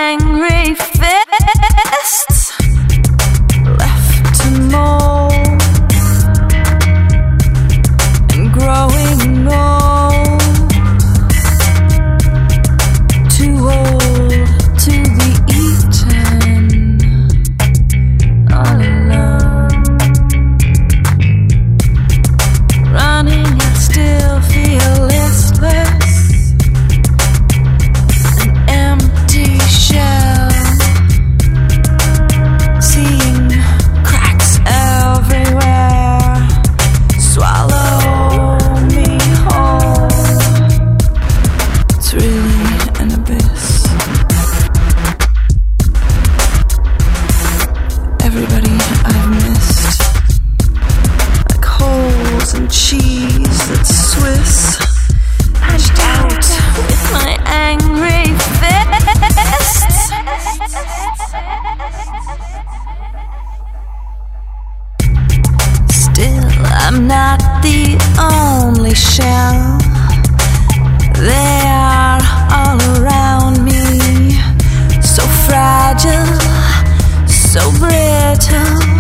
angry fists left to mold and growing old, too old to be eaten all alone. Running, I still feel listless, an empty shell, seeing cracks everywhere swallow me whole. It's really an abyss. Everybody I've missed, like holes in cheese that's Swiss, punched out with my angry fists. Still, I'm not the only shell. They are all around me, so fragile, so brittle.